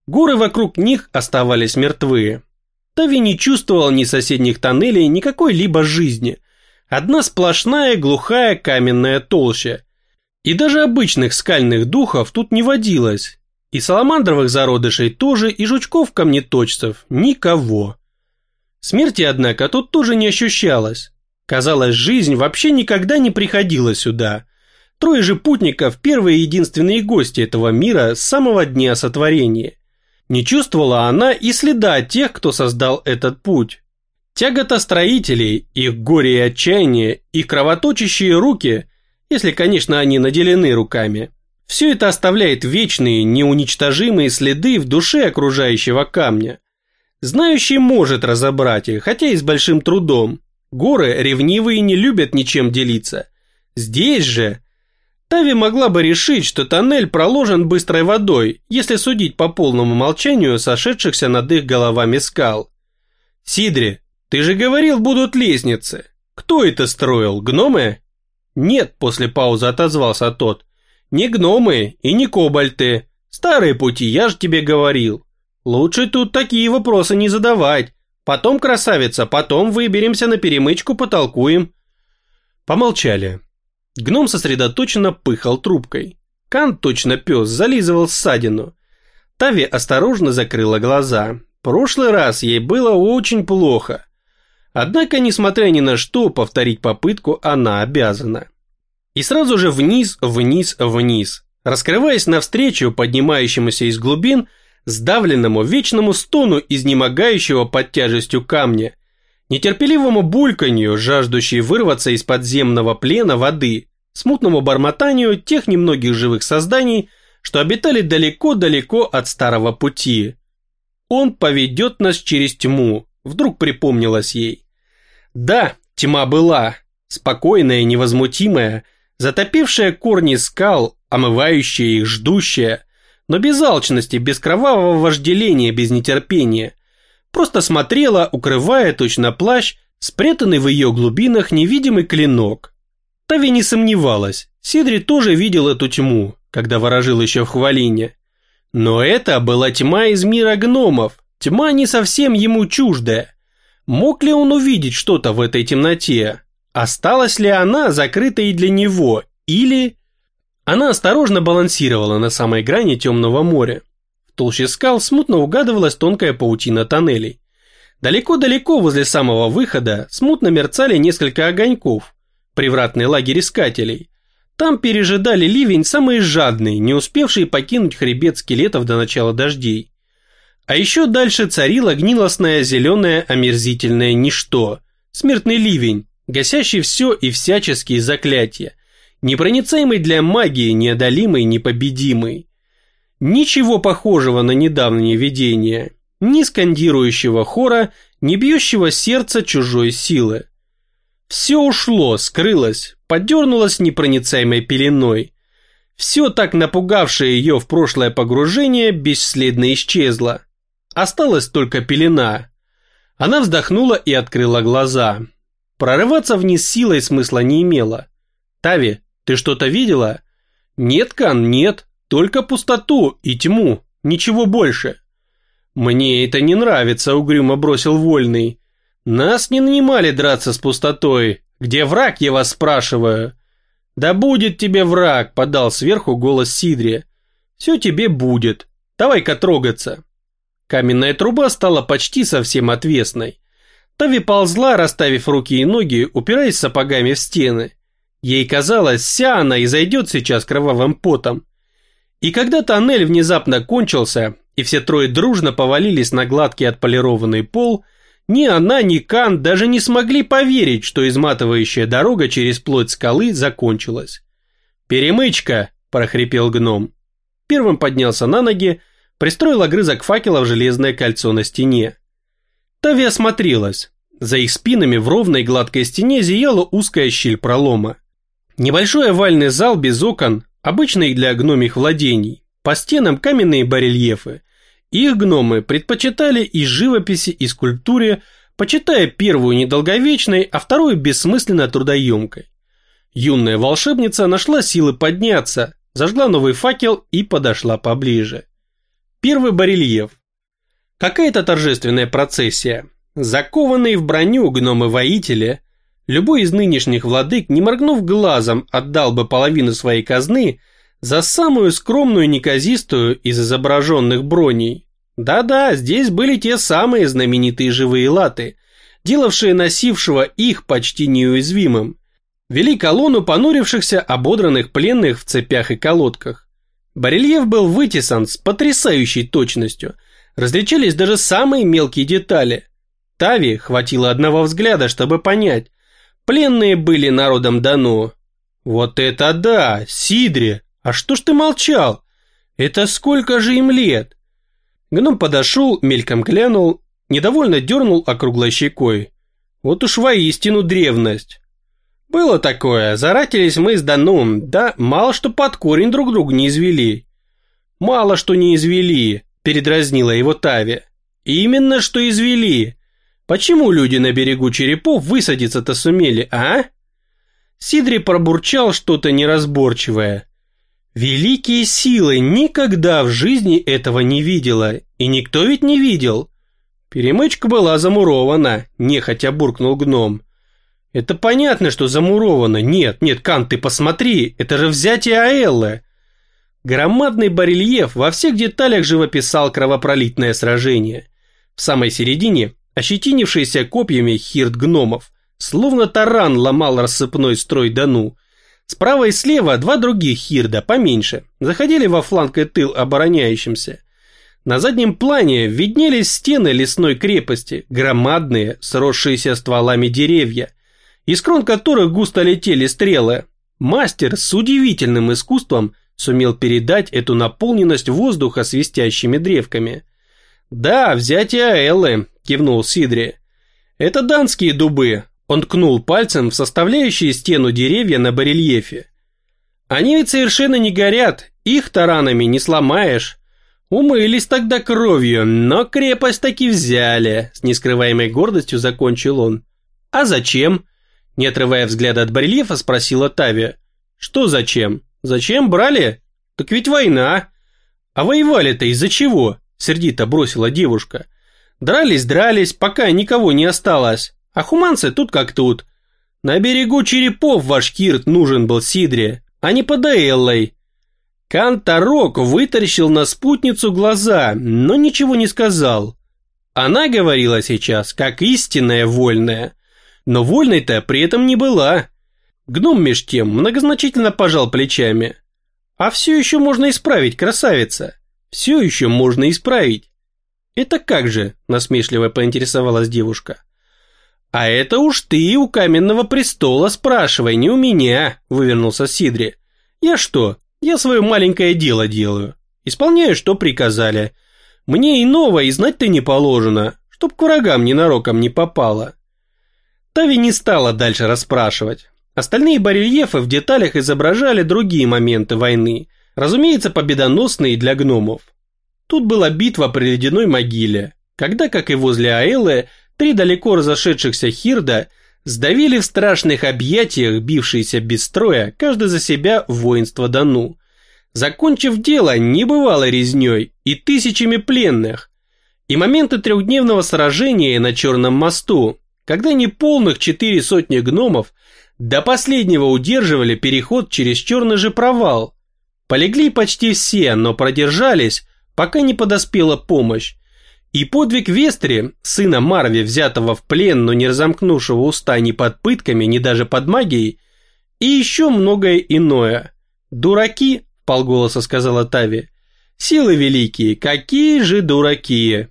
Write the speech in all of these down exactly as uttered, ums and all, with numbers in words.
Горы вокруг них оставались мертвые. Тави не чувствовал ни соседних тоннелей, ни какой-либо жизни. Одна сплошная глухая каменная толща. И даже обычных скальных духов тут не водилось. И саламандровых зародышей тоже, и жучков-камнеточцев. Никого. Смерти, однако, тут тоже не ощущалось. Казалось, жизнь вообще никогда не приходила сюда. Трое же путников – первые и единственные гости этого мира с самого дня сотворения. Не чувствовала она и следа тех, кто создал этот путь. Тягота строителей, их горе и отчаяние, их кровоточащие руки, если, конечно, они наделены руками, все это оставляет вечные, неуничтожимые следы в душе окружающего камня. Знающий может разобрать их, хотя и с большим трудом. Горы ревнивые не любят ничем делиться. Здесь же Тави могла бы решить, что тоннель проложен быстрой водой, если судить по полному молчанию сошедшихся над их головами скал. «Сидри, ты же говорил, будут лестницы. Кто это строил, гномы?» «Нет», после паузы отозвался тот. «Не гномы и не кобальты. Старые пути, я же тебе говорил. Лучше тут такие вопросы не задавать. Потом, красавица, потом выберемся на перемычку, потолкуем». Помолчали. Гном сосредоточенно пыхал трубкой. Кан, точно пес, зализывал ссадину. Тави осторожно закрыла глаза. Прошлый раз ей было очень плохо. Однако, несмотря ни на что, повторить попытку она обязана. И сразу же вниз, вниз, вниз, раскрываясь навстречу поднимающемуся из глубин сдавленному вечному стону изнемогающего под тяжестью камня, нетерпеливому бульканью, жаждущей вырваться из подземного плена воды, смутному бормотанию тех немногих живых созданий, что обитали далеко-далеко от старого пути. «Он поведет нас через тьму», вдруг припомнилось ей. Да, тьма была, спокойная и невозмутимая, затопившая корни скал, омывающая их, ждущая, но без алчности, без кровавого вожделения, без нетерпения. Просто смотрела, укрывая точно плащ, спрятанный в ее глубинах невидимый клинок. Тави не сомневалась, Сидри тоже видел эту тьму, когда ворожил еще в Хвалине. Но это была тьма из мира гномов, тьма не совсем ему чуждая. Мог ли он увидеть что-то в этой темноте? Осталась ли она закрытой для него? Или... Она осторожно балансировала на самой грани темного моря. В толще скал смутно угадывалась тонкая паутина тоннелей. Далеко-далеко возле самого выхода смутно мерцали несколько огоньков. Привратный лагерь искателей. Там пережидали ливень самые жадные, не успевшие покинуть хребет скелетов до начала дождей. А еще дальше царило гнилостное зеленое омерзительное ничто. Смертный ливень, гасящий все и всяческие заклятия. Непроницаемый для магии, неодолимый, непобедимый. Ничего похожего на недавнее видение. Ни скандирующего хора, ни бьющего сердца чужой силы. Все ушло, скрылось, подернулось непроницаемой пеленой. Все так напугавшее ее в прошлое погружение бесследно исчезло. Осталась только пелена. Она вздохнула и открыла глаза. Прорываться вниз силой смысла не имело. «Тави, ты что-то видела?» «Нет, Кан, нет, только пустоту и тьму, ничего больше». «Мне это не нравится», — угрюмо бросил Вольный. «Нас не нанимали драться с пустотой. Где враг, я вас спрашиваю?» «Да будет тебе враг», — подал сверху голос Сидри. «Все тебе будет. Давай-ка трогаться». Каменная труба стала почти совсем отвесной. Тави ползла, расставив руки и ноги, упираясь сапогами в стены. Ей казалось, вся она изойдет сейчас кровавым потом. И когда тоннель внезапно кончился, и все трое дружно повалились на гладкий отполированный пол, ни она, ни Кан даже не смогли поверить, что изматывающая дорога через плоть скалы закончилась. «Перемычка!» – прохрипел гном. Первым поднялся на ноги, пристроил огрызок факела в железное кольцо на стене. Тави осмотрелась. За их спинами в ровной гладкой стене зияла узкая щель пролома. Небольшой овальный зал без окон, обычный для гномих владений. По стенам каменные барельефы. Их гномы предпочитали и живописи, и скульптуре, почитая первую недолговечной, а вторую бессмысленно трудоемкой. Юная волшебница нашла силы подняться, зажгла новый факел и подошла поближе. Первый барельеф. Какая-то торжественная процессия. Закованные в броню гномы-воители. Любой из нынешних владык, не моргнув глазом, отдал бы половину своей казны за самую скромную неказистую из изображенных броней. Да-да, здесь были те самые знаменитые живые латы, делавшие носившего их почти неуязвимым. Вели колонну понурившихся ободранных пленных в цепях и колодках. Барельеф был вытесан с потрясающей точностью. Различались даже самые мелкие детали. Тави хватило одного взгляда, чтобы понять. Пленные были народом Дану. Вот это да, Сидри, а что ж ты молчал? Это сколько же им лет? Гном подошел, мельком глянул, недовольно дернул округлой щекой. Вот уж воистину древность. Было такое, заратились мы с Дану, да мало что под корень друг друга не извели. Мало что не извели, передразнила его Тави. Именно что извели. Почему люди на берегу черепов высадиться-то сумели, а? Сидри пробурчал что-то неразборчивое. Великие силы, никогда в жизни этого не видела, и никто ведь не видел. Перемычка была замурована, нехотя буркнул гном. Это понятно, что замуровано. Нет, нет, Кан, ты посмотри, это же взятие Аэллы. Громадный барельеф во всех деталях живописал кровопролитное сражение. В самой середине ощетинившийся копьями хирд гномов, словно таран ломал рассыпной строй Дану. Справа и слева два других хирда, поменьше, заходили во фланг и тыл обороняющимся. На заднем плане виднелись стены лесной крепости, громадные, сросшиеся стволами деревья, из крон которых густо летели стрелы. Мастер с удивительным искусством сумел передать эту наполненность воздуха свистящими древками. «Да, взятие Аэллы», — кивнул Сидри. «Это данские дубы», — он ткнул пальцем в составляющие стену деревья на барельефе. «Они ведь совершенно не горят, их таранами не сломаешь. Умылись тогда кровью, но крепость таки взяли», — с нескрываемой гордостью закончил он. «А зачем?» — не отрывая взгляда от барельефа, спросила Тави. «Что зачем? Зачем брали? Так ведь война». «А воевали-то из-за чего?» — сердито бросила девушка. «Дрались-дрались, пока никого не осталось. А хуманцы тут как тут. На берегу черепов ваш кирт нужен был, Сидри, а не под Аэллой». Кан-Тарок вытаращил на спутницу глаза, но ничего не сказал. Она говорила сейчас, как истинная вольная, но вольной-то при этом не была. Гном меж тем многозначительно пожал плечами. «А все еще можно исправить, красавица. Все еще можно исправить». «Это как же?» – насмешливо поинтересовалась девушка. «А это уж ты у Каменного престола спрашивай, не у меня», – вывернулся Сидри. «Я что? Я свое маленькое дело делаю. Исполняю, что приказали. Мне иного и знать-то не положено, чтоб к врагам ненароком не попало». Тави не стала дальше расспрашивать. Остальные барельефы в деталях изображали другие моменты войны, разумеется, победоносные для гномов. Тут была битва при ледяной могиле, когда, как и возле Аэллы, три далеко разошедшихся хирда сдавили в страшных объятиях бившиеся без строя, каждый за себя воинство Дану, закончив дело небывалой резней и тысячами пленных, и моменты трехдневного сражения на Черном мосту, когда неполных четыре сотни гномов до последнего удерживали переход через черный же провал. Полегли почти все, но продержались, пока не подоспела помощь. И подвиг Вестри, сына Марви, взятого в плен, но не разомкнувшего уста ни под пытками, ни даже под магией, и еще многое иное. «Дураки», — вполголоса сказала Тави, — «силы великие, какие же дураки!»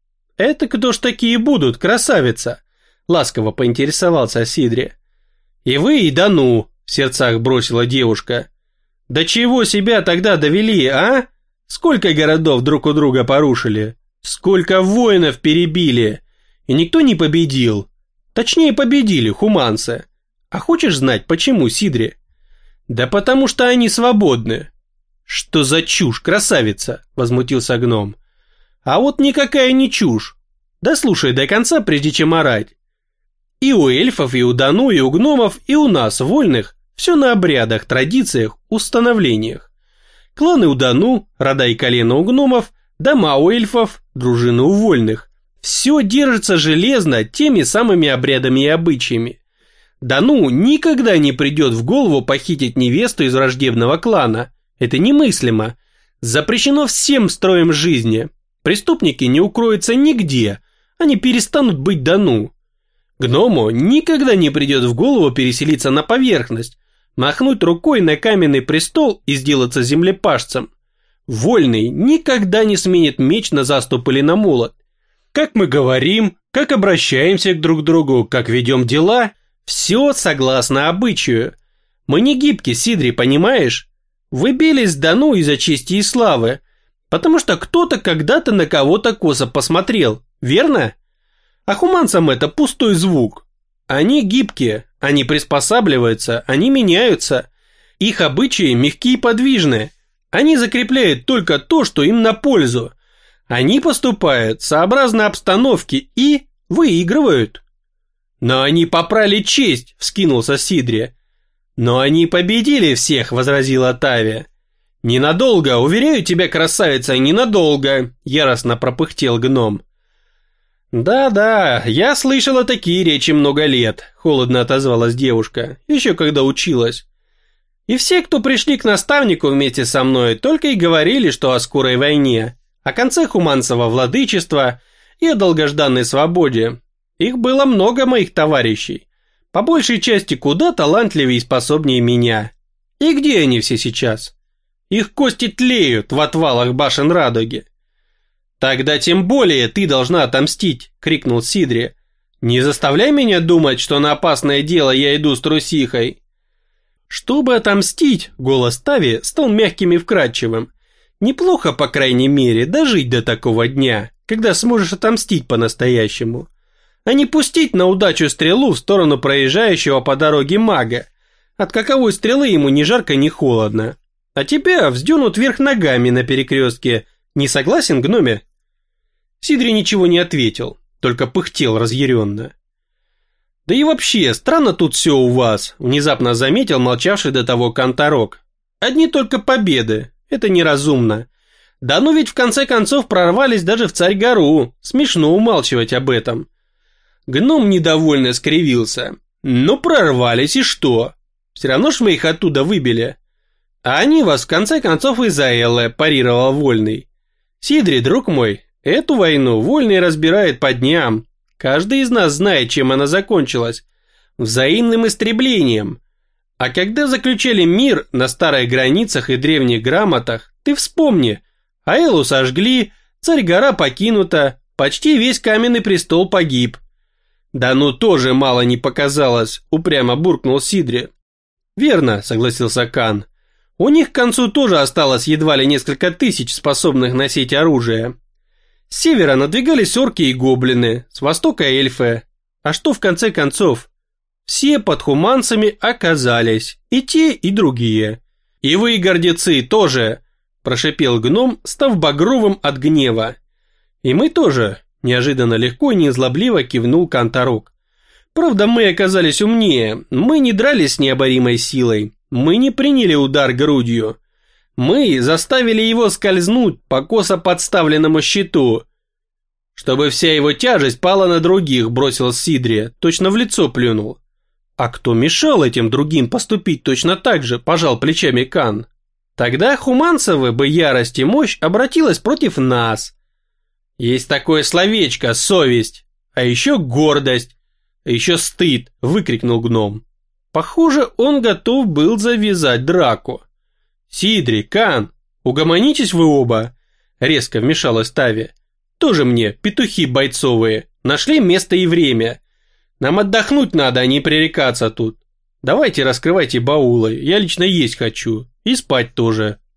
«Это кто ж такие будут, красавица?» — ласково поинтересовался Сидри. «И вы, и Дану», — в сердцах бросила девушка. «Да чего себя тогда довели, а? Сколько городов друг у друга порушили? Сколько воинов перебили? И никто не победил. Точнее, победили хуманцы. А хочешь знать, почему, Сидри? Да потому что они свободны». «Что за чушь, красавица?» — возмутился гном. «А вот никакая не чушь. Да слушай до конца, прежде чем орать. И у эльфов, и у Дану, и у гномов, и у нас, вольных, все на обрядах, традициях, установлениях. Кланы у Дану, рода и колена у гномов дома у эльфов, дружины у вольных. Все держится железно теми самыми обрядами и обычаями. Дану никогда не придет в голову похитить невесту из враждебного клана. Это немыслимо. Запрещено всем строем жизни. Преступники не укроются нигде. Они перестанут быть Дану. Гному никогда не придет в голову переселиться на поверхность, махнуть рукой на каменный престол и сделаться землепашцем. Вольный никогда не сменит меч на заступ или на молот. Как мы говорим, как обращаемся друг к другу, как ведем дела, все согласно обычаю. Мы не гибки, Сидри, понимаешь? Вы бились в Дану из-за чести и славы, потому что кто-то когда-то на кого-то косо посмотрел, верно? А хуманцам это пустой звук. Они гибкие, они приспосабливаются, они меняются. Их обычаи мягкие и подвижные. Они закрепляют только то, что им на пользу. Они поступают сообразно обстановке и выигрывают. Но они попрали честь, вскинулся Сидри. Но они победили всех, возразила Тави. Ненадолго, уверяю тебя, красавица, ненадолго, яростно пропыхтел гном. «Да-да, я слышала такие речи много лет», – холодно отозвалась девушка, еще когда училась. «И все, кто пришли к наставнику вместе со мной, только и говорили, что о скорой войне, о конце хуманцева владычества и о долгожданной свободе. Их было много, моих товарищей, по большей части куда талантливее и способнее меня. И где они все сейчас? Их кости тлеют в отвалах башен радуги». «Тогда тем более ты должна отомстить», — крикнул Сидри. «Не заставляй меня думать, что на опасное дело я иду с трусихой». Чтобы отомстить, голос Тави стал мягким и вкрадчивым. Неплохо, по крайней мере, дожить до такого дня, когда сможешь отомстить по-настоящему. А не пустить на удачу стрелу в сторону проезжающего по дороге мага. От каковой стрелы ему ни жарко, ни холодно. А тебя вздернут вверх ногами на перекрестке. Не согласен, гноме?» Сидри ничего не ответил, только пыхтел разъяренно. «Да и вообще, странно тут все у вас», – внезапно заметил молчавший до того Канторок. «Одни только победы, это неразумно. Да ну ведь в конце концов прорвались даже в Царь-гору, смешно умалчивать об этом». Гном недовольно скривился. «Ну прорвались и что? Все равно ж мы их оттуда выбили». «А они вас в конце концов из Аэллы», – парировал Вольный. «Сидри, друг мой, эту войну Вольный разбирает по дням. Каждый из нас знает, чем она закончилась. Взаимным истреблением. А когда заключали мир на старых границах и древних грамотах, ты вспомни, Аэллу сожгли, Царь-гора покинута, почти весь каменный престол погиб». «Да ну тоже мало не показалось», – упрямо буркнул Сидри. «Верно», – согласился Кан. «У них к концу тоже осталось едва ли несколько тысяч, способных носить оружие. С севера надвигались орки и гоблины, с востока эльфы. А что в конце концов? Все под хуманцами оказались, и те, и другие. И вы, гордецы, тоже», – прошипел гном, став багровым от гнева. «И мы тоже», – неожиданно легко и незлобливо кивнул Канторок. «Правда, мы оказались умнее, мы не дрались с необоримой силой. Мы не приняли удар грудью. Мы заставили его скользнуть по косо подставленному щиту. Чтобы вся его тяжесть пала на других», – бросил Сидри, точно в лицо плюнул. «А кто мешал этим другим поступить точно так же?» – пожал плечами Кан. «Тогда хуманцевы бы ярость и мощь обратилась против нас. Есть такое словечко – совесть, а еще гордость, а еще стыд», – выкрикнул гном. Похоже, он готов был завязать драку. «Сидри, Кан, угомонитесь вы оба», – резко вмешалась Тави. «Тоже мне, петухи бойцовые, нашли место и время. Нам отдохнуть надо, а не пререкаться тут. Давайте раскрывайте баулы, я лично есть хочу, и спать тоже».